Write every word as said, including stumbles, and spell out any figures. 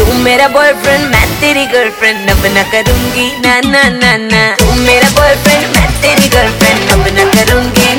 तू मेरा बॉयफ्रेंड मैं तेरी गर्लफ्रेंड, अब ना करूंगी ना ना ना ना। तू मेरा बॉयफ्रेंड मैं तेरी गर्लफ्रेंड, अब ना करूंगी